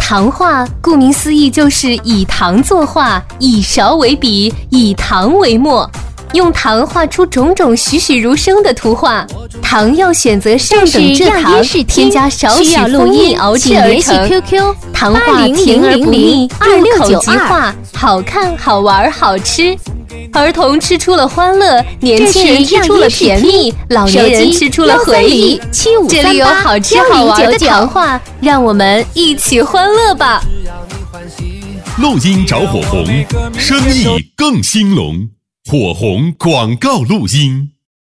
糖画顾名思义就是以糖作画，以勺为笔，以糖为墨，用糖画出种种栩栩如生的图画。糖要选择上等蔗糖，添加少许蜂蜜熬制而成。QQ 糖画甜而不腻，入口即化，好看好玩好吃。儿童吃出了欢乐，年轻人吃出了甜蜜，老年人吃出了回忆。这里有好吃好玩的糖画，让我们一起欢乐吧。 录音找火红，生意更兴隆，火红广告录音。